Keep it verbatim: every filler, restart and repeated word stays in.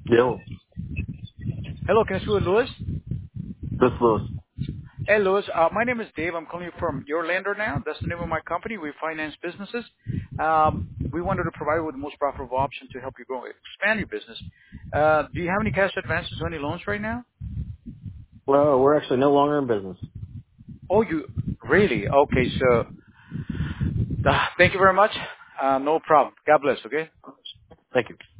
Yo, Hello, can I speak with Louis? this Lewis. Hey, Louis. Uh, my name is Dave. I'm calling you from Your Lender now. That's the name of my company. We finance businesses. Um, we wanted to provide you with the most profitable option to help you grow, expand your business. Uh, do you have any cash advances or any loans right now? Well, we're actually no longer in business. Oh, you really? Okay, so uh, thank you very much. Uh, no problem. God bless. Okay. Thank you.